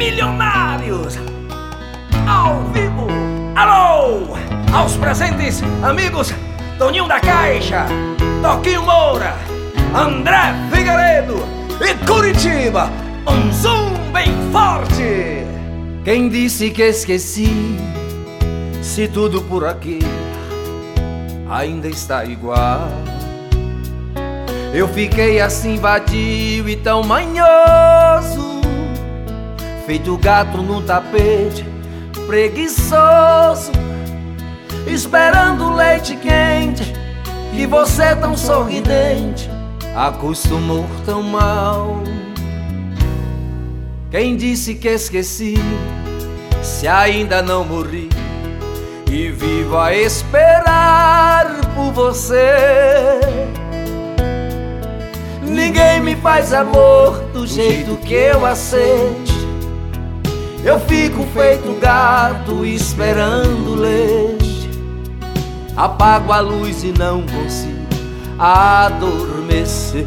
Milionários ao vivo. Alô, aos presentes amigos Toninho da Caixa, Toquinho Moura, André Figueiredo e Curitiba, um zoom bem forte. Quem disse que esqueci, se tudo por aqui ainda está igual? Eu fiquei assim vadio e tão manhoso, feito gato no tapete, preguiçoso, esperando leite quente, e você tão sorridente acostumou tão mal. Quem disse que esqueci, se ainda não morri e vivo a esperar por você? Ninguém me faz amor do jeito que eu aceite. Eu fico feito gato esperando leite. Apago a luz e não consigo adormecer.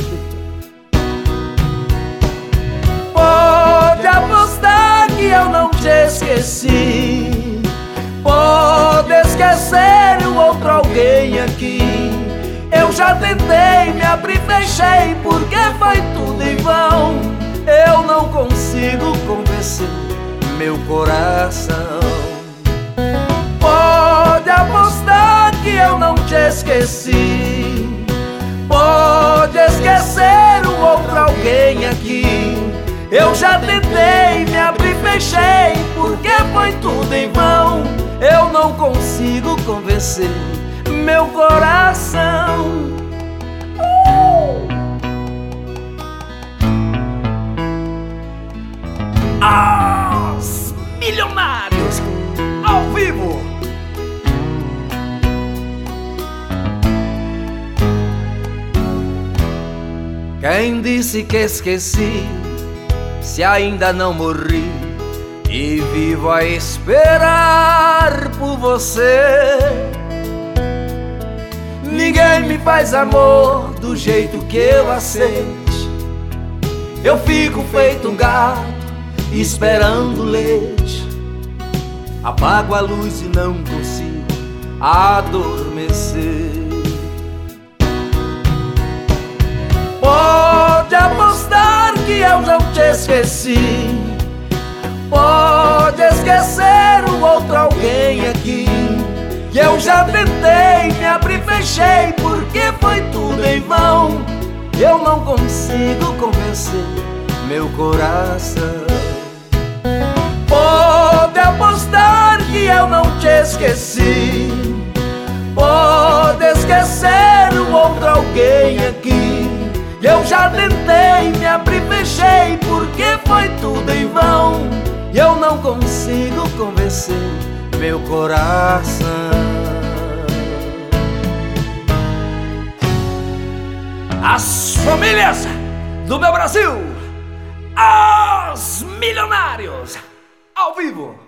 Pode apostar que eu não te esqueci. Pode esquecer o outro alguém aqui. Eu já tentei, me abri, fechei, porque foi tudo em vão. Eu não consigo convencer meu coração. Pode apostar que eu não te esqueci. Pode esquecer o outro alguém aqui. Eu já tentei, me abri, fechei, porque foi tudo em vão. Eu não consigo convencer meu coração. Os Milionários ao vivo. Quem disse que esqueci, se ainda não morri e vivo a esperar por você? Ninguém me faz amor do jeito que eu aceite. Eu fico feito um gato esperando leite. Apago a luz e não consigo adormecer. Pode apostar que eu não te esqueci. Pode esquecer o outro alguém aqui. E eu já tentei, me abri, fechei, porque foi tudo em vão. Eu não consigo convencer meu coração. Pode apostar que eu não te esqueci. Pode esquecer o outro alguém aqui. E eu já tentei, me abri, fechei, porque foi tudo em vão. Eu não consigo convencer meu coração. As famílias do meu Brasil, os Milionários ao vivo.